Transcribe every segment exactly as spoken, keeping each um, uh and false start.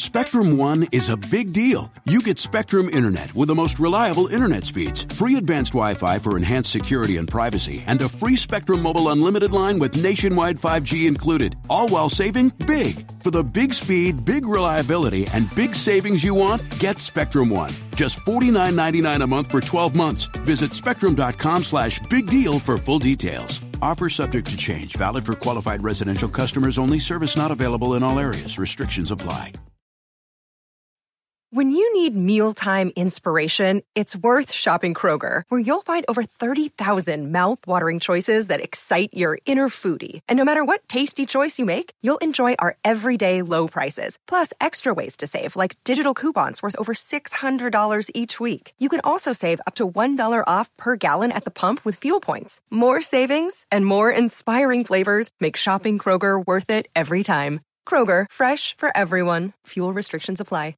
Spectrum One is a big deal. You get Spectrum Internet with the most reliable internet speeds, free advanced Wi-Fi for enhanced security and privacy, and a free Spectrum Mobile Unlimited line with nationwide five G included, all while saving big. For the big speed, big reliability, and big savings you want, get Spectrum One. Just forty-nine ninety-nine a month for twelve months. Visit spectrum.com slash big deal for full details. Offer subject to change. Valid for qualified residential customers only. Service not available in all areas. Restrictions apply. When you need mealtime inspiration, it's worth shopping Kroger, where you'll find over thirty thousand mouth-watering choices that excite your inner foodie. And no matter what tasty choice you make, you'll enjoy our everyday low prices, plus extra ways to save, like digital coupons worth over six hundred dollars each week. You can also save up to one dollar off per gallon at the pump with fuel points. More savings and more inspiring flavors make shopping Kroger worth it every time. Kroger, fresh for everyone. Fuel restrictions apply.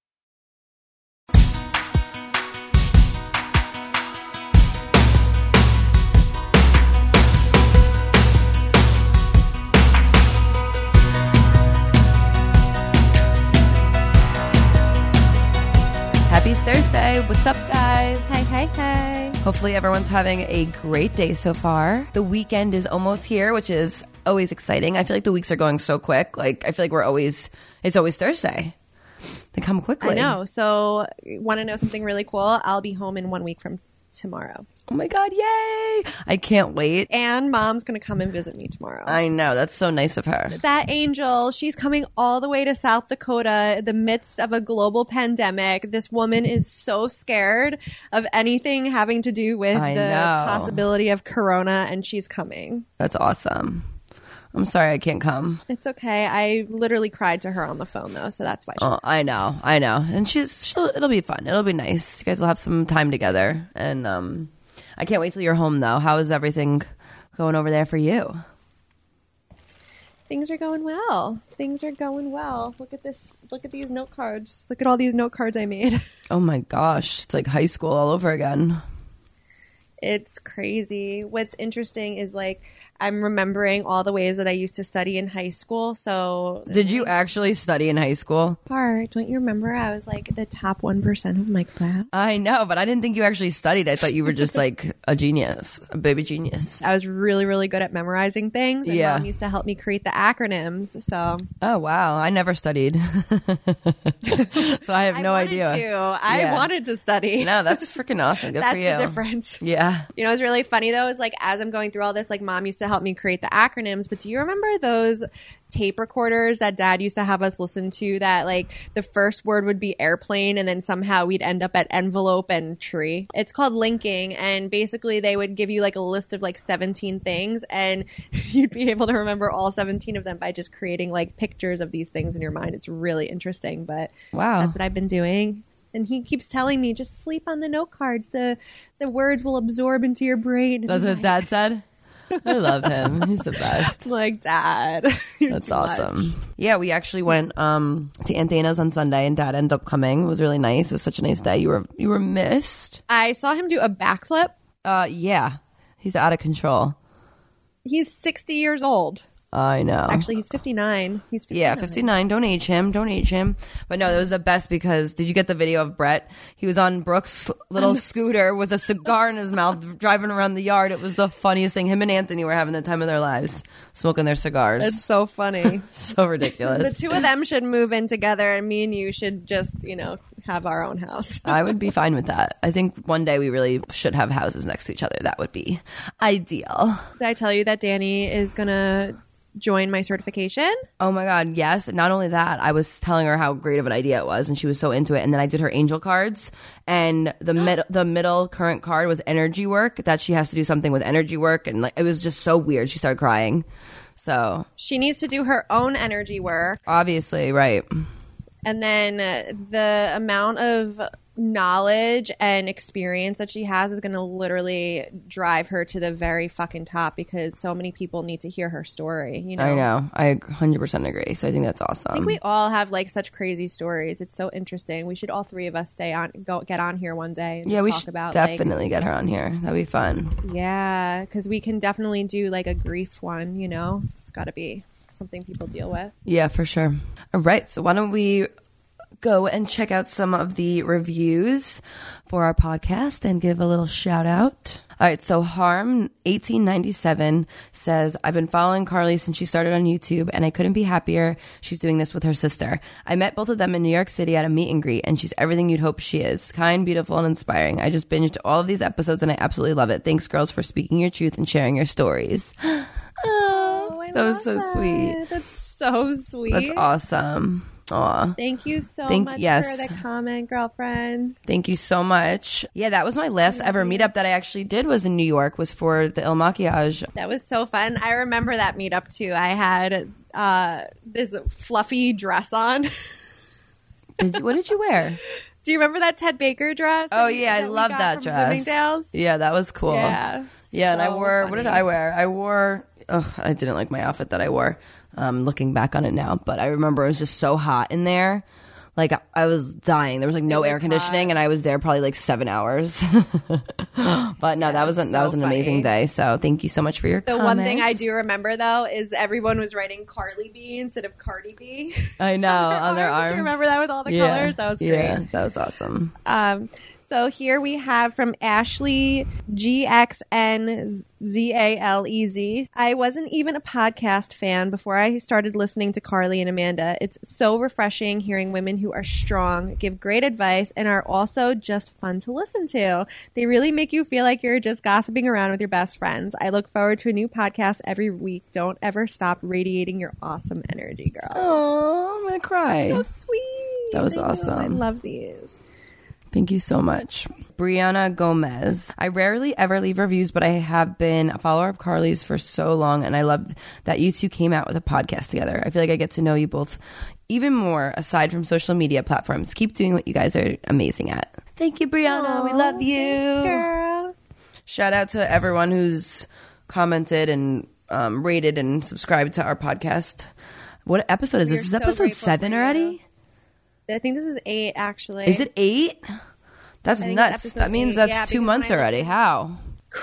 Happy Thursday. What's up, guys? Hey, hey, hey. Hopefully everyone's having a great day so far. The weekend is almost here, which is always exciting. I feel like the weeks are going so quick. Like, I feel like we're always, it's always Thursday. They come quickly. I know. So, want to know something really cool? I'll be home in one week from tomorrow. Oh my God, yay! I can't wait. And Mom's going to come and visit me tomorrow. I know. That's so nice of her. That angel, she's coming all the way to South Dakota in the midst of a global pandemic. This woman is so scared of anything having to do with I the know. possibility of corona, and she's coming. That's awesome. I'm sorry I can't come. It's okay. I literally cried to her on the phone, though, so that's why she's Oh, I know. I know. And she's, she'll, it'll be fun. It'll be nice. You guys will have some time together. And, um... I can't wait till you're home, though. How is everything going over there for you? Things are going well. Things are going well. Look at this. Look at these note cards. Look at all these note cards I made. Oh, my gosh. It's like high school all over again. It's crazy. What's interesting is, like, I'm remembering all the ways that I used to study in high school. So did you actually study in high school? Part, don't you remember? I was like the top one percent of my class. I know, but I didn't think you actually studied. I thought you were just like a genius, a baby genius. I was really, really good at memorizing things. And yeah. Mom used to help me create the acronyms. So. Oh, wow. I never studied. So I have no I idea. To. I yeah. wanted to study. No, that's freaking awesome. Good that's for you. That's the difference. Yeah. You know, it's really funny, though, is like as I'm going through all this, like Mom used to help me create the acronyms. But do you remember those tape recorders that Dad used to have us listen to that like the first word would be airplane and then somehow we'd end up at envelope and tree? It's called linking, and basically they would give you like a list of like seventeen things and you'd be able to remember all seventeen of them by just creating like pictures of these things in your mind. It's really interesting, but wow, that's what I've been doing. And he keeps telling me, just sleep on the note cards. The the words will absorb into your brain. That's what Dad said? I love him. He's the best. Like, Dad. That's awesome. Much. Yeah, we actually went um, to Aunt Dana's on Sunday, and Dad ended up coming. It was really nice. It was such a nice day. You were you were missed. I saw him do a backflip. Uh, yeah. He's out of control. He's sixty years old. I know. Actually, he's fifty-nine. He's fifty-nine. Yeah, fifty-nine. Don't age him. Don't age him. But no, it was the best because did you get the video of Brett? He was on Brooke's little scooter with a cigar in his mouth driving around the yard. It was the funniest thing. Him and Anthony were having the time of their lives smoking their cigars. It's so funny. So ridiculous. The two of them should move in together and me and you should just, you know, have our own house. I would be fine with that. I think one day we really should have houses next to each other. That would be ideal. Did I tell you that Danny is going to join my certification? Oh my God, yes. Not only that, I was telling her how great of an idea it was and she was so into it. And then I did her angel cards, and the mid- the middle current card was energy work, that she has to do something with energy work, and like it was just so weird. She started crying. So she needs to do her own energy work. Obviously, right. And then uh, the amount of knowledge and experience that she has is going to literally drive her to the very fucking top, because so many people need to hear her story, you know? I know. I one hundred percent agree. So I think that's awesome. I think we all have like such crazy stories. It's so interesting. We should all three of us stay on, go get on here one day and yeah, just we talk should about definitely like, get her on here. That'd be fun. Yeah, because we can definitely do like a grief one, you know? It's got to be something people deal with. Yeah, for sure. All right. So why don't we go and check out some of the reviews for our podcast and give a little shout out. All right, so Harm eighteen ninety-seven says, I've been following Carly since she started on YouTube, and I couldn't be happier she's doing this with her sister. I met both of them in New York City at a meet and greet, and she's everything you'd hope she is. Kind, beautiful, and inspiring. I just binged all of these episodes, and I absolutely love it. Thanks, girls, for speaking your truth and sharing your stories. Oh, Oh, I that was love so that. sweet. That's so sweet. That's awesome. Aw. Thank you so Thank- much yes. for the comment, girlfriend. Thank you so much. Yeah, that was my last ever meetup that I actually did was in New York, was for the Il Maquillage. That was so fun. I remember that meetup too. I had uh, this fluffy dress on. Did you, what did you wear? Do you remember that Ted Baker dress? Oh, that we- yeah, I that we love got that from dress. Bloomingdale's? Yeah, that was cool. Yeah. Yeah, and I So wore, what did funny. I wear? I wore, ugh, I didn't like my outfit that I wore, um, looking back on it now, but I remember it was just so hot in there. Like, I, I was dying. There was like no was air conditioning, hot. and I was there probably like seven hours. But no, that was a, that so was an amazing funny. day. So thank you so much for your The comments. one thing I do remember though is everyone was writing Carly B instead of Cardi B. I know on their arms. Do you remember that with all the Yeah. colors? That was great. Yeah, that was awesome. Um, so here we have from Ashley G X N Z A L E Z. I wasn't even a podcast fan before I started listening to Carly and Amanda. It's so refreshing hearing women who are strong, give great advice, and are also just fun to listen to. They really make you feel like you're just gossiping around with your best friends. I look forward to a new podcast every week. Don't ever stop radiating your awesome energy, girls. Oh, I'm gonna cry. So sweet. That was I know. awesome. I love these. Thank you so much. Brianna Gomez. I rarely ever leave reviews, but I have been a follower of Carly's for so long, and I love that you two came out with a podcast together. I feel like I get to know you both even more aside from social media platforms. Keep doing what you guys are amazing at. Thank you, Brianna. we love you. Thanks, girl. Shout out to everyone who's commented and um, rated and subscribed to our podcast. What episode is We this? are Is so episode grateful seven for you. already? I think this is eight, actually. Is it eight? That's I think it's nuts. episode That means eight. that's Yeah, two because months when I already. listened- How?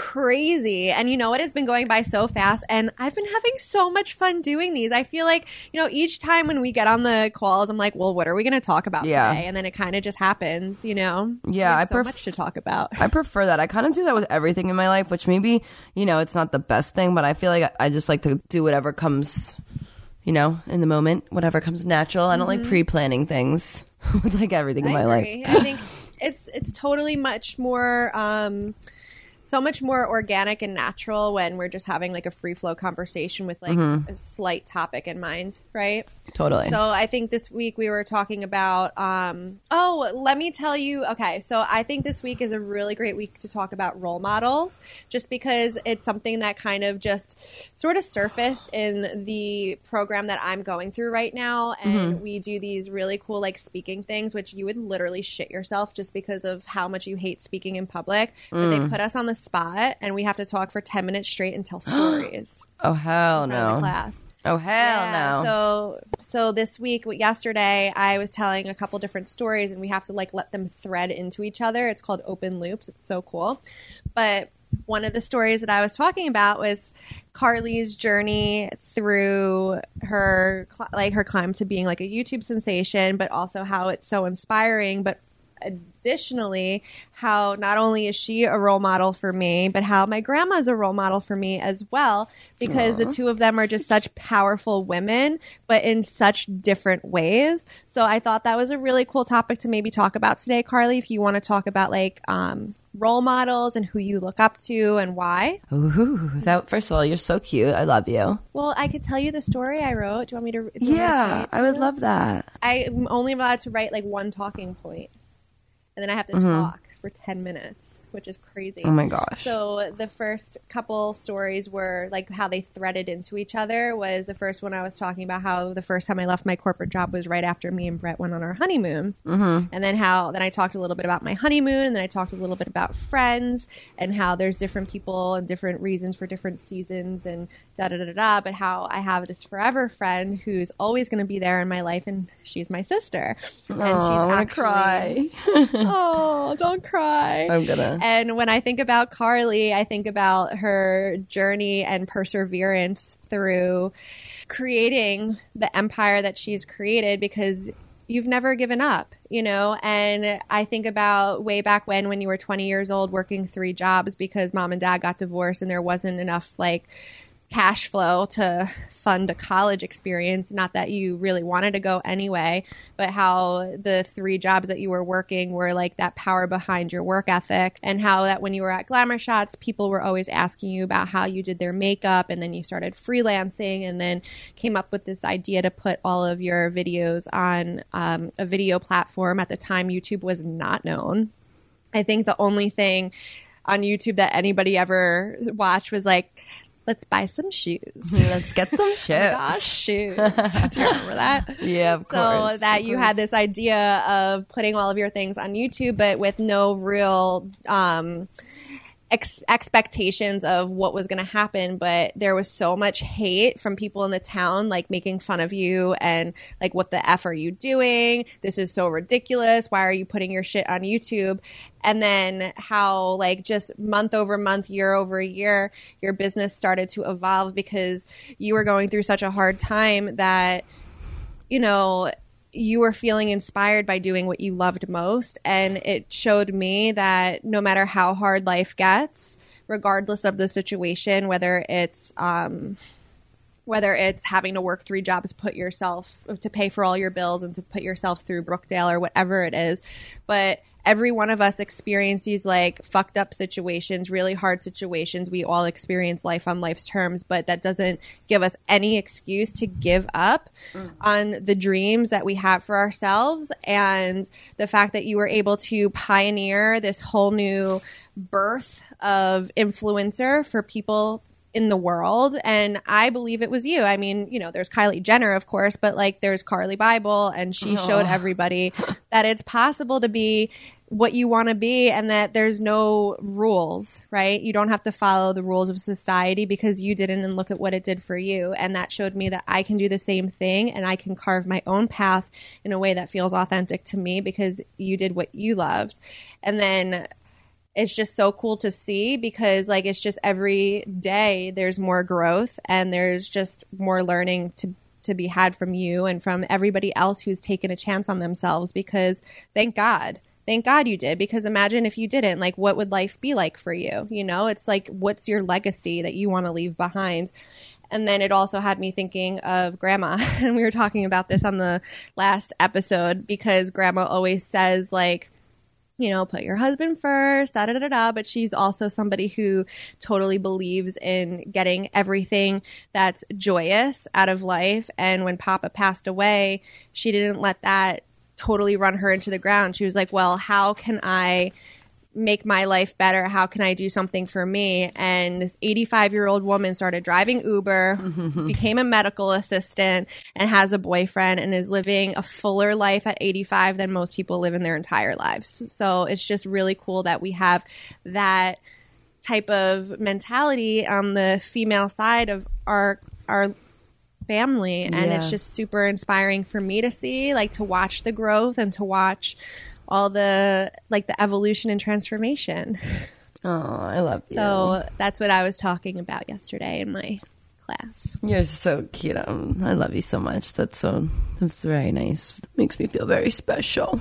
Crazy. And you know what? It's been going by so fast, and I've been having so much fun doing these. I feel like, you know, each time when we get on the calls, I'm like, well, what are we going to talk about Yeah. today? And then it kind of just happens, you know? Yeah, There's I so pref- much to talk about. I prefer that. I kind of do that with everything in my life, which maybe, you know, it's not the best thing, but I feel like I just like to do whatever comes, you know, in the moment, whatever comes natural. I don't like pre-planning things with like everything in my I life. agree. I think it's it's totally much more um so much more organic and natural when we're just having like a free flow conversation with like a slight topic in mind, right? Totally. So I think this week we were talking about um oh, let me tell you, okay, so I think this week is a really great week to talk about role models, just because it's something that kind of just sort of surfaced in the program that I'm going through right now, and we do these really cool like speaking things which you would literally shit yourself just because of how much you hate speaking in public, but they put us on the spot and we have to talk for ten minutes straight and tell stories oh, hell in front of the no. class. Oh, hell Yeah, no. So, so this week, yesterday, I was telling a couple different stories, and we have to like let them thread into each other. It's called open loops. It's so cool. But one of the stories that I was talking about was Carly's journey through her cl- like her climb to being like a YouTube sensation, but also how it's so inspiring. But additionally, how not only is she a role model for me, but how my grandma is a role model for me as well, because the two of them are just such powerful women, but in such different ways. So I thought that was a really cool topic to maybe talk about today, Carly, if you want to talk about like um, role models and who you look up to and why. Ooh, that, first of all, you're so cute. I love you. Well, I could tell you the story I wrote. Do you want me to? Do you want me to say Yeah, it I to would you? love that. I'm only allowed to write like one talking point, and then I have to Mm-hmm. talk for ten minutes, which is crazy. Oh my gosh. So the first couple stories were like how they threaded into each other. Was the first one I was talking about how the first time I left my corporate job was right after me and Brett went on our honeymoon, mm-hmm. and then how then I talked a little bit about my honeymoon, and then I talked a little bit about friends and how there's different people and different reasons for different seasons and da da da da. da but how I have this forever friend who's always going to be there in my life, and she's my sister, and oh, she's I want actually to cry. oh, don't cry. I'm gonna. And when I think about Carly, I think about her journey and perseverance through creating the empire that she's created, because you've never given up, you know? And I think about way back when, when you were twenty years old working three jobs because mom and dad got divorced and there wasn't enough like cash flow to fund a college experience. Not that you really wanted to go anyway, but how the three jobs that you were working were like that power behind your work ethic, and how that when you were at Glamour Shots, people were always asking you about how you did their makeup, and then you started freelancing and then came up with this idea to put all of your videos on um, a video platform. At the time, YouTube was not known. I think the only thing on YouTube that anybody ever watched was like, let's buy some shoes. Let's get some shoes. Oh my gosh, shoes. Do you remember that? Yeah, of so course. So that of you course. had this idea of putting all of your things on YouTube, but with no real um, ex- expectations of what was going to happen. But there was so much hate from people in the town, like making fun of you and like, what the F are you doing? This is so ridiculous. Why are you putting your shit on YouTube? And then how like just month over month, year over year, your business started to evolve because you were going through such a hard time that, you know, you were feeling inspired by doing what you loved most. And it showed me that no matter how hard life gets, regardless of the situation, whether it's um, whether it's having to work three jobs, put yourself to pay for all your bills and to put yourself through Brookdale or whatever it is, but every one of us experience these like fucked up situations, really hard situations. We all experience life on life's terms, but that doesn't give us any excuse to give up mm. on the dreams that we have for ourselves. And the fact that you were able to pioneer this whole new birth of influencer for people in the world. And I believe it was you. I mean, you know, there's Kylie Jenner, of course, but like there's Carly Bible, and she oh. showed everybody that it's possible to be what you want to be and that there's no rules, right? You don't have to follow the rules of society because you didn't, and look at what it did for you. And that showed me that I can do the same thing and I can carve my own path in a way that feels authentic to me because you did what you loved. And then it's just so cool to see because like it's just every day there's more growth and there's just more learning to to be had from you and from everybody else who's taken a chance on themselves, because thank God. Thank God you did, because imagine if you didn't, like what would life be like for you? You know, it's like, what's your legacy that you want to leave behind? And then it also had me thinking of grandma. And we were talking about this on the last episode because grandma always says like, you know, put your husband first, da da da da. But she's also somebody who totally believes in getting everything that's joyous out of life. And when Papa passed away, she didn't let that totally run her into the ground. She was like, well, how can I make my life better? How can I do something for me? And this eighty-five-year-old woman started driving Uber, became a medical assistant, and has a boyfriend and is living a fuller life at eighty-five than most people live in their entire lives. So it's just really cool that we have that type of mentality on the female side of our our family. And yeah. It's just super inspiring for me to see, like to watch the growth and to watch all the like the evolution and transformation. Oh, I love you. So that's what I was talking about yesterday in my class. You're so cute. Um, I love you so much. That's so that's very nice. Makes me feel very special.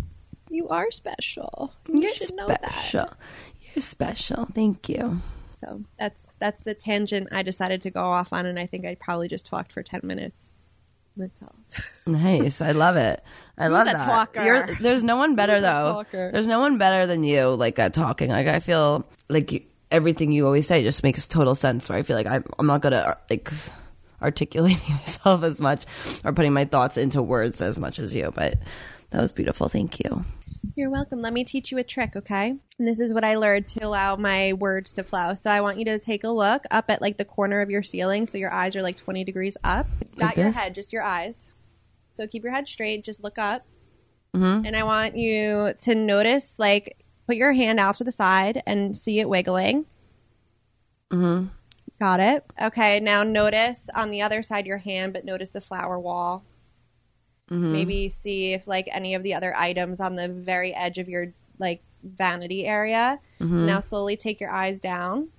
You are special. You're you should special. know that. You're special. Thank you. So that's that's the tangent I decided to go off on, and I think I probably just talked for ten minutes. That's all. Nice. I love it. I Who's love a that. Talker? You're, there's no one better Who's a though. talker? There's no one better than you. Like at talking. Like I feel like you, everything you always say just makes total sense. Where I feel like I'm, I'm not good at like articulating myself as much or putting my thoughts into words as much as you. But that was beautiful. Thank you. You're welcome. Let me teach you a trick, okay? And this is what I learned to allow my words to flow. So I want you to take a look up at like the corner of your ceiling, so your eyes are like twenty degrees up. Like Not your this? head, just your eyes. So keep your head straight. Just look up. Mm-hmm. And I want you to notice, like, put your hand out to the side and see it wiggling. Mm-hmm. Got it? Okay, now notice on the other side of your hand, but notice the flower wall. Mm-hmm. Maybe see if, like, any of the other items on the very edge of your, like, vanity area. Mm-hmm. Now slowly take your eyes down.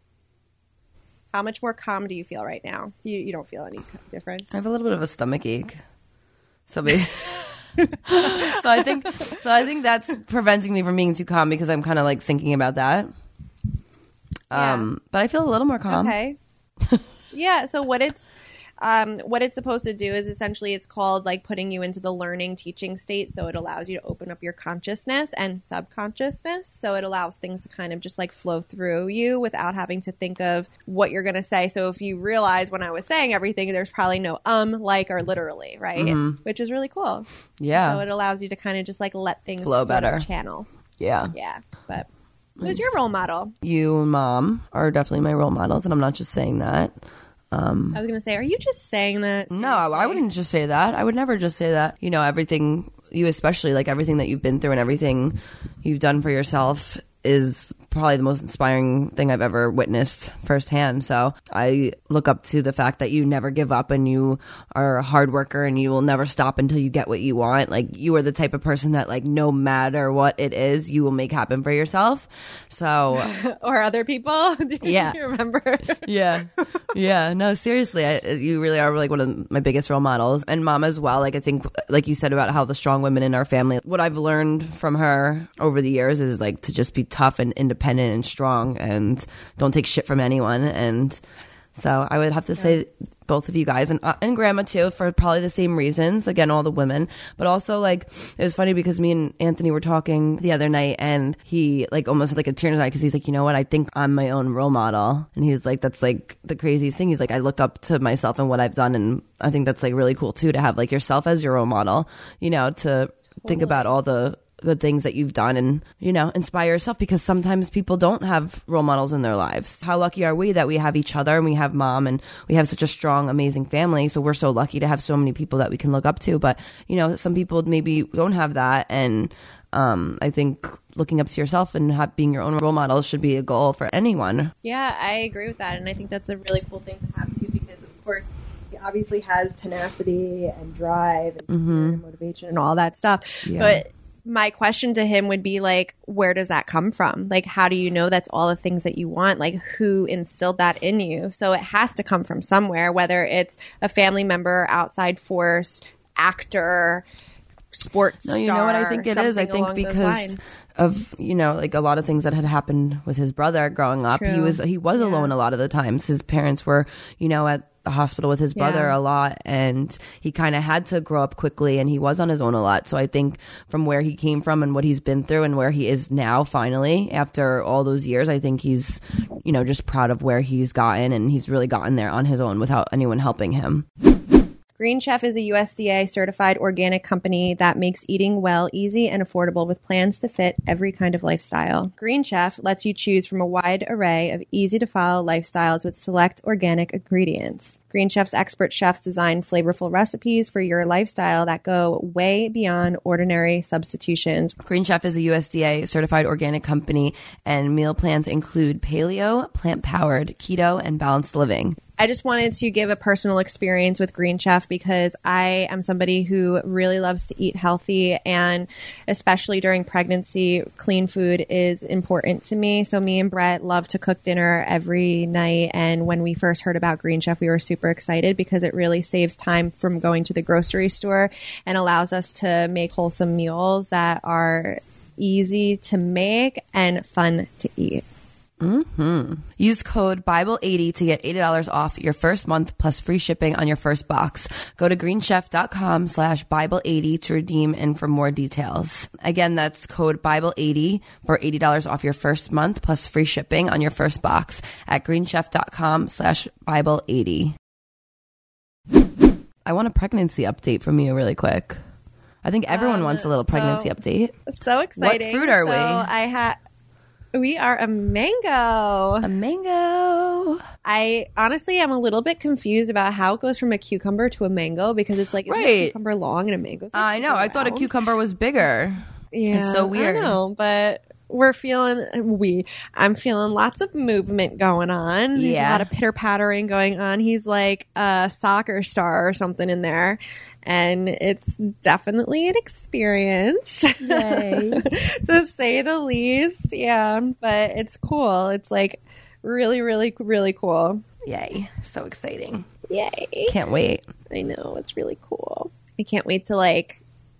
How much more calm do you feel right now? Do you, you don't feel any difference? I have a little bit of a stomach ache. So maybe So I think, so I think that's preventing me from being too calm because I'm kind of like thinking about that. Um, Yeah. but I feel a little more calm. Okay. Yeah. So what it's um, what it's supposed to do is essentially it's called like putting you into the learning teaching state. So it allows you to open up your consciousness and subconsciousness. So it allows things to kind of just like flow through you without having to think of what you're going to say. So if you realize when I was saying everything, there's probably no um, like, or literally, right? Mm-hmm. Which is really cool. Yeah. So it allows you to kind of just like let things Flow sort better. of channel. Yeah. Yeah. But who's your role model? You and Mom are definitely my role models, and I'm not just saying that. Um, I was going to say, are you just saying that? no, I seriously? wouldn't just say that. I would never just say that. You know, everything, you especially, like everything that you've been through and everything you've done for yourself is probably the most inspiring thing I've ever witnessed firsthand. So I look up to the fact that you never give up and you are a hard worker and you will never stop until you get what you want. Like you are the type of person that like no matter what it is, you will make happen for yourself. So Or other people? Do Yeah. you remember? yeah, yeah. No, seriously, I, you really are like one of my biggest role models, and Mom as well. Like I think, like you said about how the strong women in our family. What I've learned from her over the years is like to just be tough and independent and strong, and don't take shit from anyone. And so I would have to say both of you guys, and uh, and Grandma too, for probably the same reasons. Again, all the women, but also like it was funny because me and Anthony were talking the other night, and he like almost had like a tear in his eye because he's like, you know what, I think I'm my own role model, and he's like, that's like the craziest thing. He's like, I look up to myself and what I've done, and I think that's like really cool too to have like yourself as your role model. You know, to think about all the good things that you've done and, you know, inspire yourself, because sometimes people don't have role models in their lives. How lucky are we that we have each other and we have Mom and we have such a strong, amazing family. So we're so lucky to have so many people that we can look up to. But, you know, some people maybe don't have that. And um, I think looking up to yourself and have, being your own role model should be a goal for anyone. Yeah, I agree with that. And I think that's a really cool thing to have too, because of course he obviously has tenacity and drive and spirit and motivation and all that stuff. Yeah. But my question to him would be like, where does that come from? Like, how do you know that's all the things that you want? Like, who instilled that in you? So it has to come from somewhere, whether it's a family member, outside force, actor, sports No, you star, know what I think it is? I something think along those because lines. of, you know, like a lot of things that had happened with his brother growing up. He True. was he was Yeah. alone a lot of the times. His parents were, you know, at the hospital with his brother Yeah. a lot, and he kind of had to grow up quickly, and he was on his own a lot. So I think from where he came from and what he's been through and where he is now finally after all those years, I think he's, you know, just proud of where he's gotten, and he's really gotten there on his own without anyone helping him. Green Chef is a U S D A certified organic company that makes eating well easy and affordable with plans to fit every kind of lifestyle. Green Chef lets you choose from a wide array of easy to follow lifestyles with select organic ingredients. Green Chef's expert chefs design flavorful recipes for your lifestyle that go way beyond ordinary substitutions. Green Chef is a U S D A certified organic company, and meal plans include paleo, plant-powered, keto, and balanced living. I just wanted to give a personal experience with Green Chef because I am somebody who really loves to eat healthy, and especially during pregnancy, clean food is important to me. So me and Brett love to cook dinner every night. And when we first heard about Green Chef, we were super excited because it really saves time from going to the grocery store and allows us to make wholesome meals that are easy to make and fun to eat. Mm-hmm. Use code Bible eighty to get eighty dollars off your first month plus free shipping on your first box. Go to greenchef.com slash Bible eighty to redeem and for more details. Again, that's code Bible eighty for eighty dollars off your first month plus free shipping on your first box at greenchef.com slash Bible eighty. I want a pregnancy update from you really quick. I think everyone Um, wants a little so- pregnancy update. So exciting. fruit are so we? I had we are a mango. A mango. I honestly am a little bit confused about how it goes from a cucumber to a mango because it's like isn't a Right. cucumber long and a mango's like I know. super I thought a round? cucumber was bigger. Yeah, It's so I weird. don't know, but we're feeling we. I'm feeling lots of movement going on. There's Yeah. a lot of pitter pattering going on. He's like a soccer star or something in there, and it's definitely an experience, Yay. to say the least. Yeah, but it's cool. It's like really, really, really cool. Yay. So exciting. Yay! Can't wait. I know, it's really cool. I can't wait to like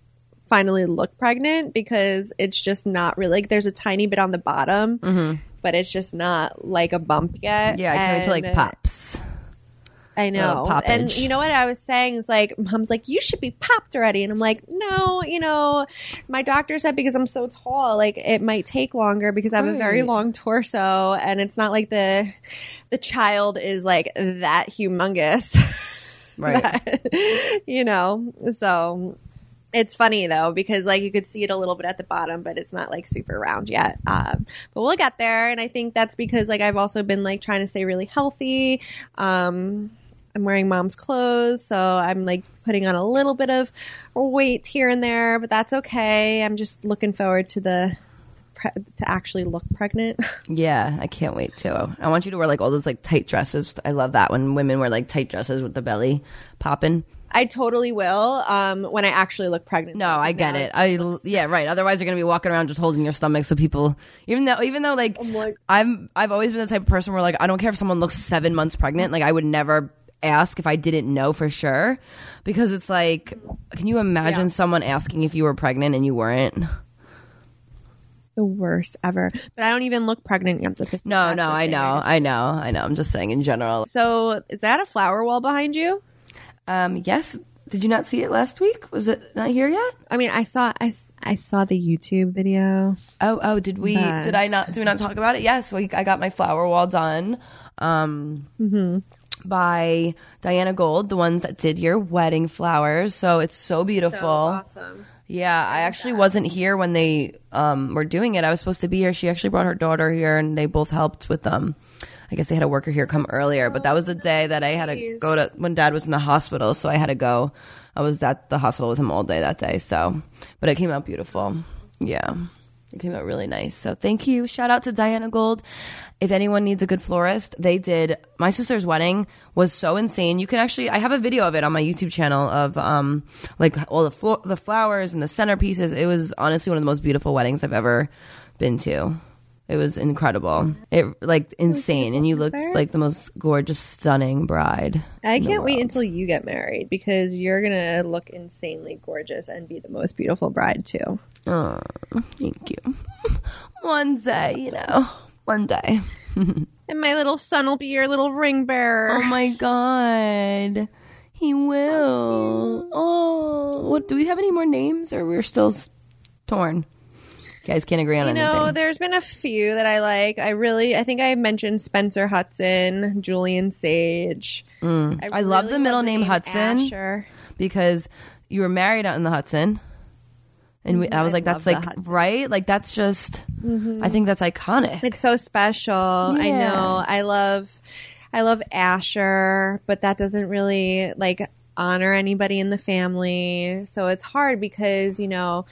finally look pregnant because it's just not really like there's a tiny bit on the bottom, mm-hmm. but it's just not like a bump yet. Yeah, I can't wait to like pops. I know. And you know what I was saying is like, mom's like, you should be popped already. And I'm like, no, you know, my doctor said because I'm so tall, like it might take longer because I have right. a very long torso and it's not like the the child is like that humongous. Right. that, you know, so it's funny though because like you could see it a little bit at the bottom, but it's not like super round yet. Um, but we'll get there, and I think that's because like I've also been like trying to stay really healthy. Um, I'm wearing mom's clothes, so I'm like putting on a little bit of weight here and there, but that's okay. I'm just looking forward to the pre- to actually look pregnant. Yeah, I can't wait to. I want you to wear like all those like tight dresses. I love that when women wear like tight dresses with the belly popping. I totally will um, when I actually look pregnant. No, I get it. I yeah, right. Otherwise, you're gonna be walking around just holding your stomach, so people, even though, even though, like, I'm like, I'm, I've always been the type of person where like I don't care if someone looks seven months pregnant. Like, I would never ask if I didn't know for sure, because it's like, can you imagine yeah. someone asking if you were pregnant and you weren't? The worst ever. But I don't even look pregnant yet. This no, no, I know, I, I know, I know. I'm just saying in general. So, is that a flower wall behind you? Um, yes. Did you not see it last week? Was it not here yet? I mean, I saw I, I saw the YouTube video. Oh, oh, did we but... did I not did we not talk about it? Yes, we, I got my flower wall done. Um mm-hmm. by Diana Gold, the ones that did your wedding flowers. So it's so beautiful. So awesome. Yeah, I actually wasn't here when they um were doing it. I was supposed to be here. She actually brought her daughter here and they both helped with um I guess they had a worker here come earlier, but that was the day that I had to go to when Dad was in the hospital, so I had to go. I was at the hospital with him all day that day, so but it came out beautiful. Yeah. It came out really nice. So thank you. Shout out to Diana Gold. If anyone needs a good florist, they did. My sister's wedding was so insane. You can actually, I have a video of it on my YouTube channel of um like all the flo- the flowers and the centerpieces. It was honestly one of the most beautiful weddings I've ever been to. It was incredible. It like insane, and you looked like the most gorgeous, stunning bride. I can't wait until you get married because you're gonna look insanely gorgeous and be the most beautiful bride too. Oh, thank you. One day, you know, one day. And my little son will be your little ring bearer. Oh my god, he will. Oh, what? Do we have any more names, or we're still torn? You guys can't agree on you anything. You know, there's been a few that I like. I really, I think I mentioned Spencer Hudson, Julian Sage. Mm. I, I really love the middle love the name, name Hudson Asher. Because you were married out in the Hudson. And we, I was I like, that's like, right? Like, that's just, mm-hmm. I think that's iconic. It's so special. Yeah. I know. I love, I love Asher, but that doesn't really, like, honor anybody in the family. So it's hard because, you know,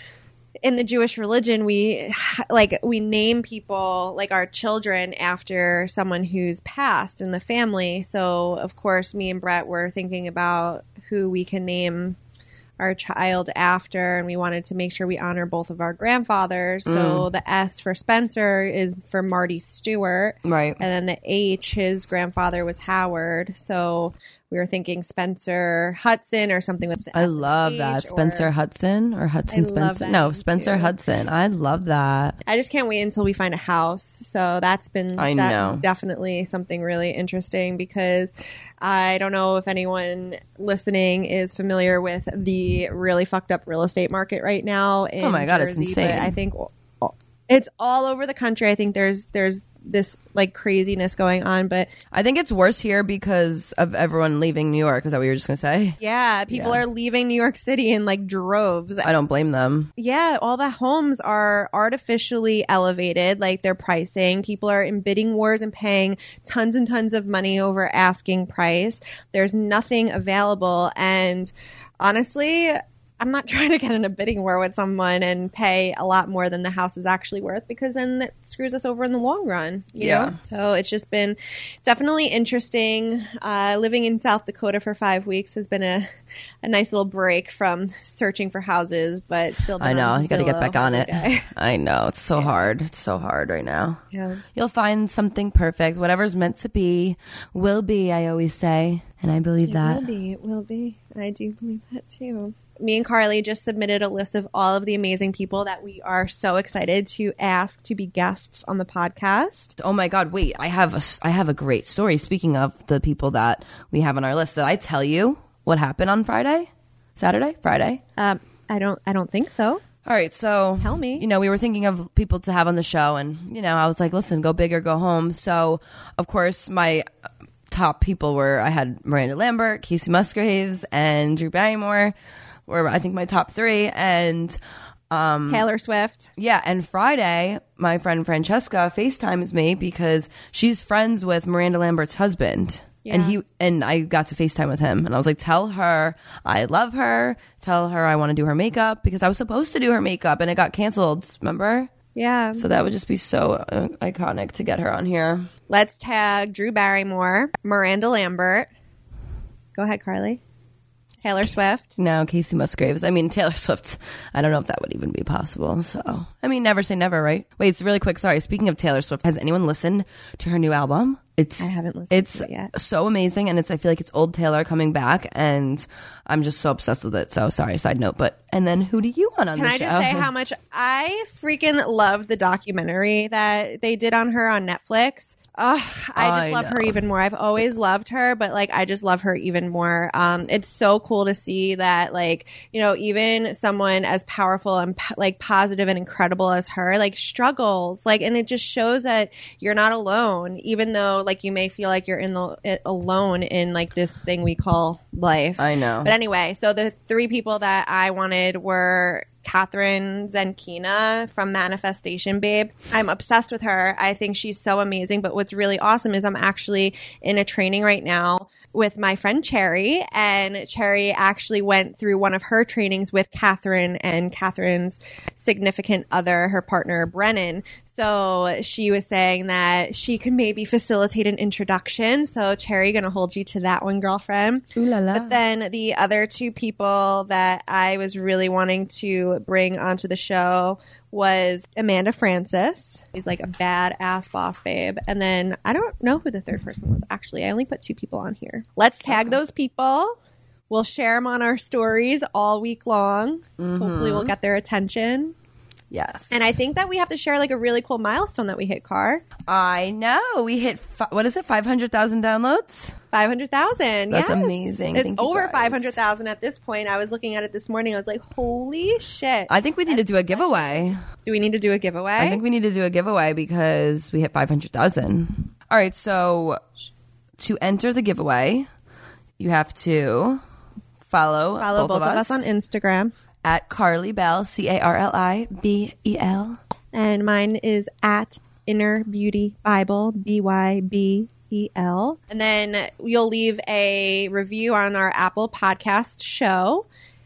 in the Jewish religion, we like we name people like our children after someone who's passed in the family. So, of course, me and Brett were thinking about who we can name our child after, and we wanted to make sure we honor both of our grandfathers. Mm. So the S for Spencer is for Marty Stewart. Right. And then the H, his grandfather was Howard. So we were thinking Spencer Hudson or something with the I S love H, that. Spencer or, Hudson or Hudson I Spencer? Love that no, Spencer too. Hudson. I love that. I just can't wait until we find a house. So that's been I that know. definitely something really interesting because I don't know if anyone listening is familiar with the really fucked up real estate market right now in Oh my God, Jersey, it's insane. But I think it's all over the country. I think there's there's this like craziness going on, but I think it's worse here because of everyone leaving New York. Is that what you were just gonna say? Yeah, people yeah. are leaving New York City in like droves. I don't blame them. Yeah, all the homes are artificially elevated, like their pricing. People are in bidding wars and paying tons and tons of money over asking price. There's nothing available, and honestly, I'm not trying to get in a bidding war with someone and pay a lot more than the house is actually worth because then that screws us over in the long run. You yeah. know? So it's just been definitely interesting. Uh, living in South Dakota for five weeks has been a, a nice little break from searching for houses, but still been I know. on You got to get back on it. Day. I know. It's so yeah. hard. It's so hard right now. Yeah. You'll find something perfect. Whatever's meant to be will be, I always say. And I believe it that. It will be. It will be. I do believe that too. me and Carly just submitted a list of all of the amazing people that we are so excited to ask to be guests on the podcast. Oh my God, wait, I have a, I have a great story. Speaking of the people that we have on our list, did I tell you what happened on Friday? Saturday? Friday? Um, I don't I don't think so. All right, so tell me. You know, we were thinking of people to have on the show, and you know, I was like, listen, go big or go home. So, of course, my top people were I had Miranda Lambert, Casey Musgraves, and Drew Barrymore were I think my top three, and um, Taylor Swift. Yeah, and Friday, my friend Francesca FaceTimes me because she's friends with Miranda Lambert's husband. Yeah. And he and I got to FaceTime with him, and I was like, tell her I love her, tell her I want to do her makeup, because I was supposed to do her makeup and it got canceled, remember? Yeah. So that would just be so uh, iconic to get her on here. Let's tag Drew Barrymore, Miranda Lambert. Go ahead, Carly. Taylor Swift. No, Casey Musgraves. I mean, Taylor Swift, I don't know if that would even be possible. So, I mean, never say never, right? Wait, it's really quick. Sorry. Speaking of Taylor Swift, has anyone listened to her new album? It's, I haven't listened it's to it yet. So amazing, and it's I feel like it's old Taylor coming back, and I'm just so obsessed with it. So sorry, side note. But and then who do you want on Can the I show? just say how much I freaking loved the documentary that they did on her on Netflix? Oh, I just I love her know. even more. I've always loved her, but like I just love her even more. Um, it's so cool to see that, like, you know, even someone as powerful and p- like positive and incredible as her, like, struggles, like, and it just shows that you're not alone, even though like you may feel like you're in the it, alone in like this thing we call life. I know. But anyway, so the three people that I wanted were Catherine Zenkina from Manifestation Babe. I'm obsessed with her. I think she's so amazing. But what's really awesome is I'm actually in a training right now with my friend Cherry, and Cherry actually went through one of her trainings with Catherine and Catherine's significant other, her partner Brennan. So she was saying that she could maybe facilitate an introduction. So Cherry, gonna hold you to that one, girlfriend. Ooh la la. But then the other two people that I was really wanting to bring onto the show was Amanda Francis. She's like a badass boss babe. And then I don't know who the third person was, actually. I only put two people on here. Let's tag those people. We'll share them on our stories all week long. Mm-hmm. Hopefully we'll get their attention. Yes. And I think that we have to share like a really cool milestone that we hit, Car. I know. We hit, fi- what is it, five hundred thousand downloads? five hundred thousand. That's yes. amazing. It's Thank you, over guys. five hundred thousand at this point. I was looking at it this morning. I was like, holy shit. I think we need to do a giveaway. Do we need to do a giveaway? I think we need to do a giveaway because we hit five hundred thousand. All right, so to enter the giveaway, you have to follow, Follow both, of us, on Instagram. at Carly Bell, C A R L I B E L. And mine is at Inner Beauty Bible, B Y B E L. And then you'll leave a review on our Apple Podcast show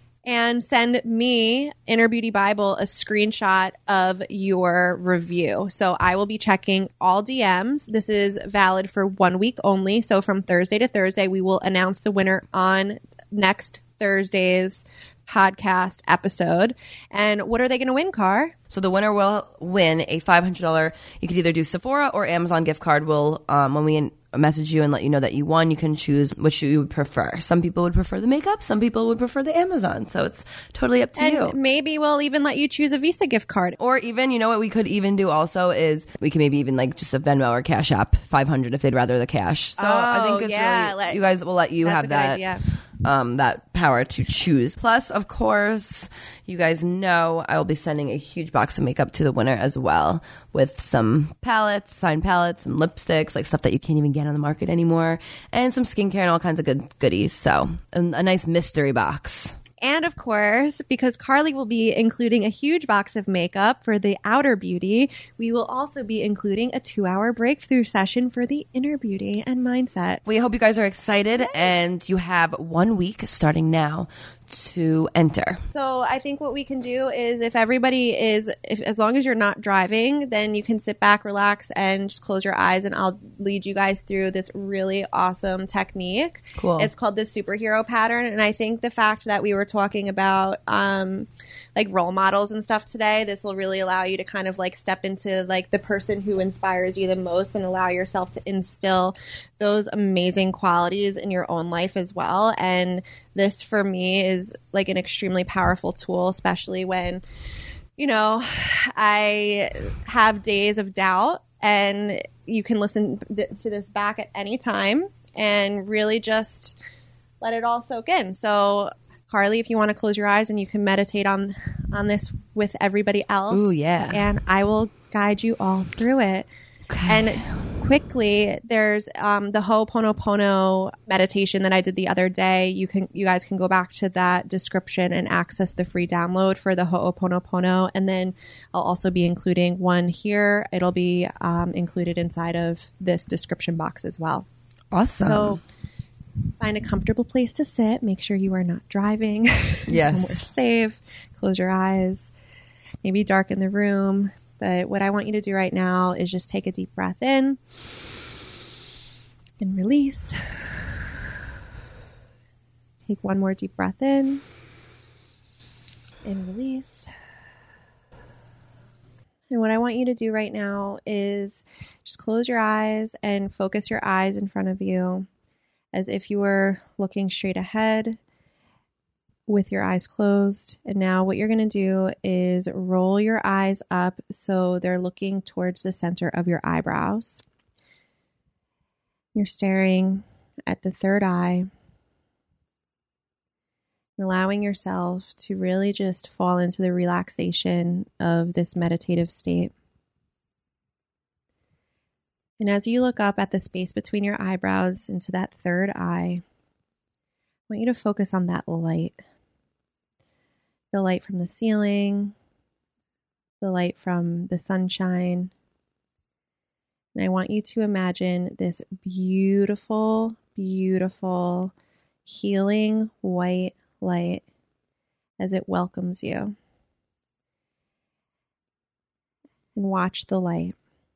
and send me, Inner Beauty Bible, a screenshot of your review. So I will be checking all D Ms. This is valid for one week only. So from Thursday to Thursday, we will announce the winner on next Thursday's podcast episode. And what are they going to win, Car? So the winner will win a five hundred dollars. You could either do Sephora or Amazon gift card. Will um, when we in- message you and let you know that you won, you can choose which you would prefer. Some people would prefer the makeup. Some people would prefer the Amazon. So it's totally up to And you. maybe we'll even let you choose a Visa gift card. Or even, you know what we could even do also is we can maybe even like just a Venmo or Cash App, five hundred if they'd rather the cash. So I Oh, think it's yeah, really, let- you guys will let you That's have a good that. idea. Um, that power to choose. Plus, of course, you guys know I will be sending a huge box of makeup to the winner as well, with some palettes, signed palettes, some lipsticks, like stuff that you can't even get on the market anymore, and some skincare and all kinds of good goodies. So a, a nice mystery box. And of course, because Carly will be including a huge box of makeup for the outer beauty, we will also be including a two-hour breakthrough session for the inner beauty and mindset. We hope you guys are excited, and you have one week starting now to enter. So I think what we can do is if everybody is, if, as long as you're not driving, then you can sit back, relax, and just close your eyes, and I'll lead you guys through this really awesome technique. Cool. It's called the superhero pattern, and I think the fact that we were talking about um, like role models and stuff today, this will really allow you to kind of like step into like the person who inspires you the most and allow yourself to instill those amazing qualities in your own life as well. And this for me is like an extremely powerful tool, especially when, you know, I have days of doubt, and you can listen th- to this back at any time and really just let it all soak in. So Carly, if you want to close your eyes and you can meditate on on this with everybody else. Ooh, yeah. And I will guide you all through it. Okay. And quickly, there's um, the Ho'oponopono meditation that I did the other day. You can, you guys can go back to that description and access the free download for the Ho'oponopono. And then I'll also be including one here. It'll be um, included inside of this description box as well. Awesome. So find a comfortable place to sit. Make sure you are not driving. Yes. Somewhere safe. Close your eyes. Maybe darken the room. But what I want you to do right now is just take a deep breath in and release. Take one more deep breath in and release. And what I want you to do right now is just close your eyes and focus your eyes in front of you as if you were looking straight ahead with your eyes closed. And now what you're going to do is roll your eyes up so they're looking towards the center of your eyebrows. You're staring at the third eye, allowing yourself to really just fall into the relaxation of this meditative state. And as you look up at the space between your eyebrows into that third eye, I want you to focus on that light. The light from the ceiling, the light from the sunshine. And I want you to imagine this beautiful, beautiful, healing white light as it welcomes you. And watch the light.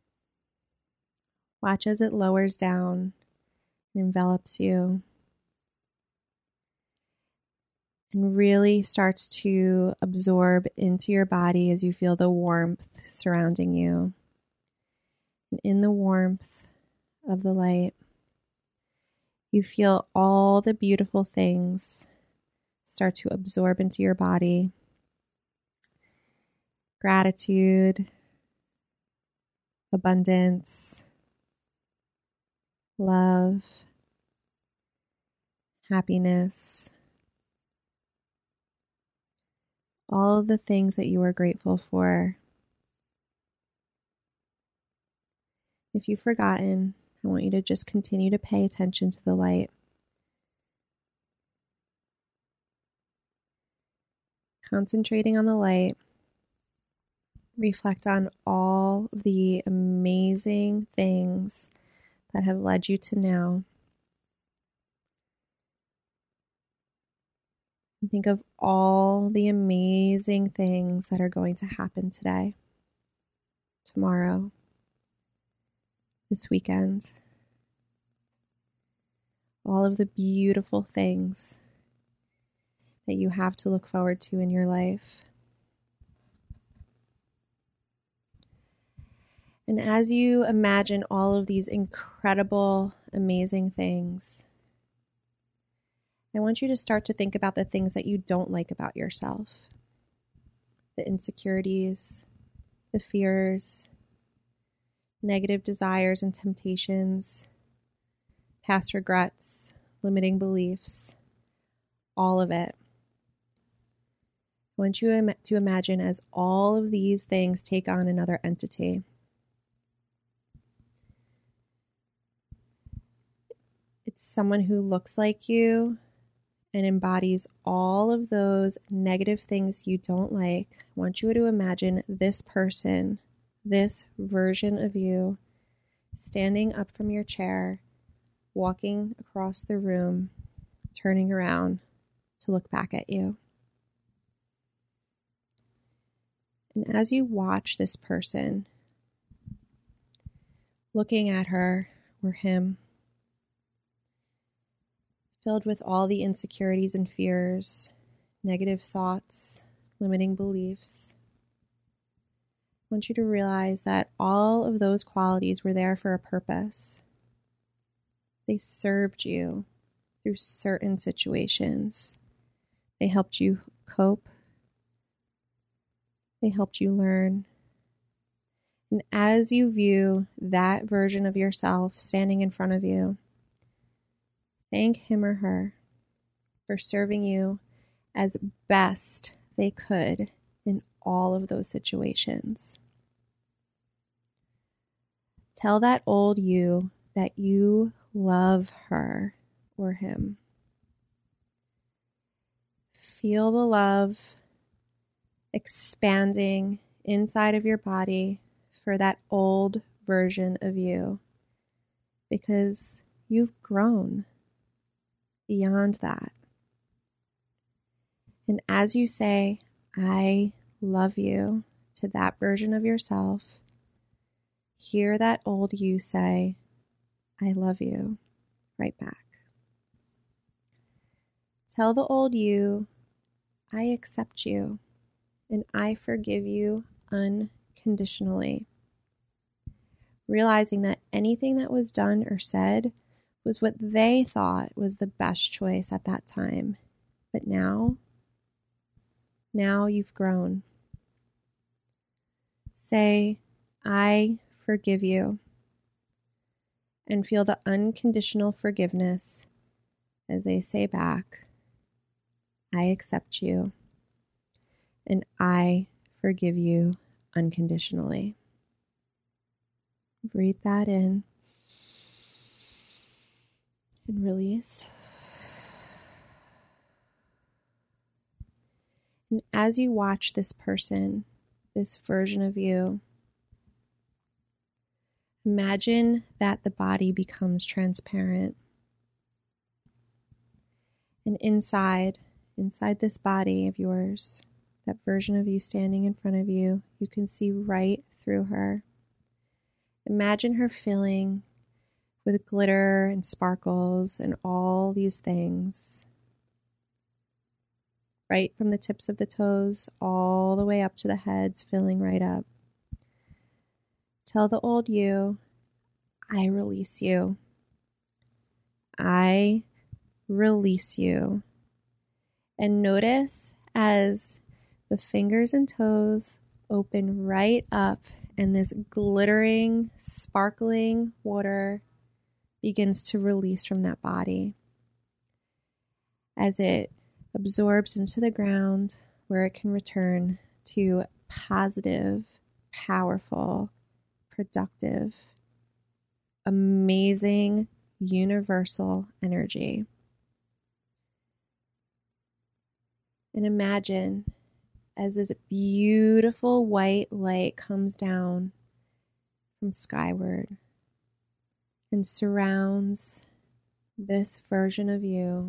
Watch as it lowers down and envelops you. And really starts to absorb into your body as you feel the warmth surrounding you. And in the warmth of the light, you feel all the beautiful things start to absorb into your body. Gratitude, abundance, love, happiness, all of the things that you are grateful for. If you've forgotten, I want you to just continue to pay attention to the light. Concentrating on the light, reflect on all of the amazing things that have led you to now. And think of all the amazing things that are going to happen today, tomorrow, this weekend. All of the beautiful things that you have to look forward to in your life. And as you imagine all of these incredible, amazing things, I want you to start to think about the things that you don't like about yourself. The insecurities, the fears, negative desires and temptations, past regrets, limiting beliefs, all of it. I want you to imagine as all of these things take on another entity. It's someone who looks like you and embodies all of those negative things you don't like. I want you to imagine this person, this version of you, standing up from your chair, walking across the room, turning around to look back at you. And as you watch this person, looking at her or him, filled with all the insecurities and fears, negative thoughts, limiting beliefs. I want you to realize that all of those qualities were there for a purpose. They served you through certain situations. They helped you cope. They helped you learn. And as you view that version of yourself standing in front of you, thank him or her for serving you as best they could in all of those situations. Tell that old you that you love her or him. Feel the love expanding inside of your body for that old version of you, because you've grown beyond that. And as you say, I love you to that version of yourself, hear that old you say, I love you right back. Tell the old you, I accept you and I forgive you unconditionally. Realizing that anything that was done or said was what they thought was the best choice at that time. But now, now you've grown. Say, I forgive you, and feel the unconditional forgiveness as they say back, I accept you, and I forgive you unconditionally. Breathe that in and release. And as you watch this person, this version of you, imagine that the body becomes transparent. And inside, inside this body of yours, that version of you standing in front of you, you can see right through her. Imagine her filling with glitter and sparkles and all these things. Right from the tips of the toes all the way up to the heads, filling right up. Tell the old you, I release you. I release you. And notice as the fingers and toes open right up and this glittering, sparkling water begins to release from that body. As it absorbs into the ground where it can return to positive, powerful, productive, amazing, universal energy. And imagine as this beautiful white light comes down from skyward and surrounds this version of you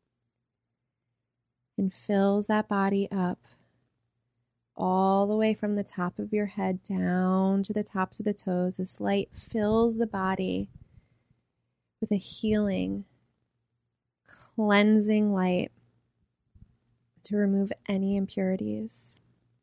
and fills that body up all the way from the top of your head down to the tops of the toes. This light fills the body with a healing, cleansing light to remove any impurities.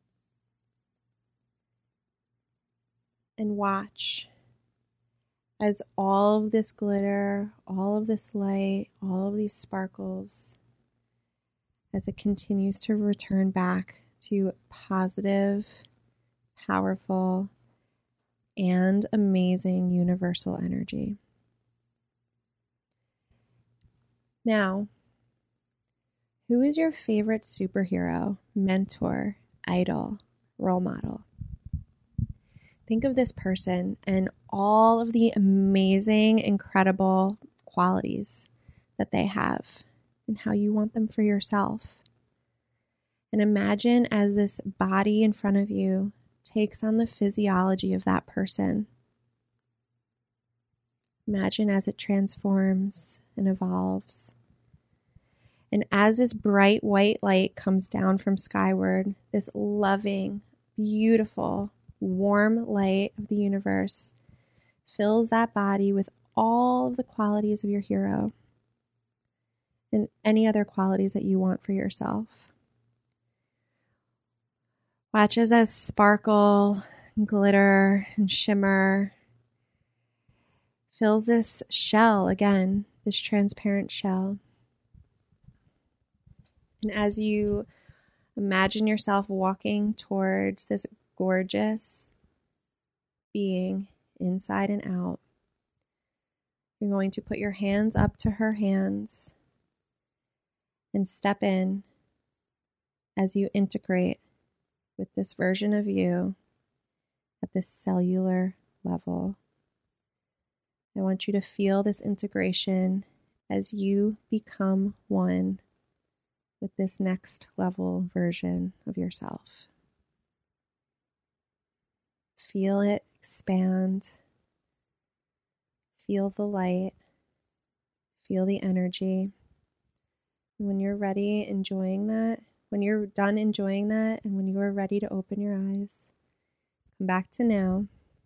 And watch as all of this glitter, all of this light, all of these sparkles, as it continues to return back to positive, powerful, and amazing universal energy. Now, who is your favorite superhero, mentor, idol, role model? Think of this person and all of the amazing, incredible qualities that they have and how you want them for yourself. And imagine as this body in front of you takes on the physiology of that person. Imagine as it transforms and evolves. And as this bright white light comes down from skyward, this loving, beautiful, warm light of the universe fills that body with all of the qualities of your hero and any other qualities that you want for yourself. Watch as that sparkle, and glitter, and shimmer fills this shell again, this transparent shell. And as you imagine yourself walking towards this gorgeous being inside and out, you're going to put your hands up to her hands and step in as you integrate with this version of you at this cellular level. I want you to feel this integration as you become one with this next level version of yourself. Feel it expand. Feel the light. Feel the energy. And when you're ready enjoying that, when you're done enjoying that, and when you are ready to open your eyes, come back to now,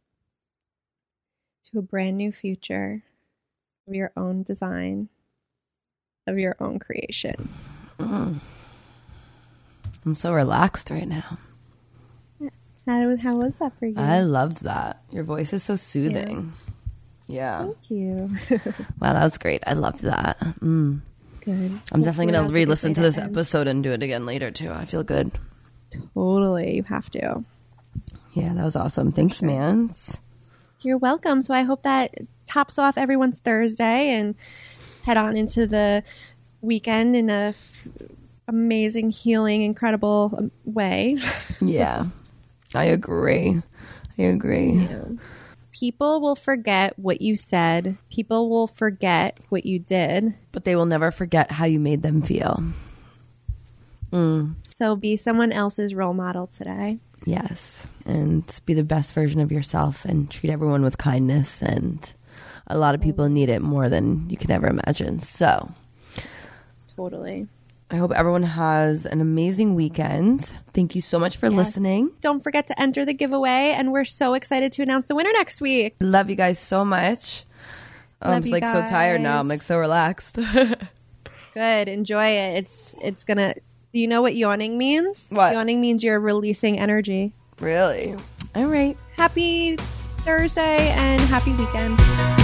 to a brand new future of your own design, of your own creation. Mm. I'm so relaxed right now. How, how was that for you? I loved that. Your voice is so soothing. Yeah. yeah. Thank you. Wow, that was great. I loved that. Mm. Good. I'm definitely going to re-listen to this end. episode and do it again later, too. I feel good. Totally. You have to. Yeah, that was awesome. Thanks, sure. Mans. You're welcome. So I hope that tops off everyone's Thursday and head on into the weekend in a f- amazing, healing, incredible way. Yeah, I agree. I agree. Yeah. People will forget what you said. People will forget what you did. But they will never forget how you made them feel. Mm. So be someone else's role model today. Yes. And be the best version of yourself and treat everyone with kindness. And a lot of people need it more than you can ever imagine. So. Totally. I hope everyone has an amazing weekend. Thank you so much for yes. listening. Don't forget to enter the giveaway, and we're so excited to announce the winner next week. Love you guys so much. Oh, I'm like guys. so tired now. I'm like so relaxed. Good. Enjoy it. It's it's gonna. Do you know what yawning means? What? Yawning means you're releasing energy. Really? All right. Happy Thursday and happy weekend.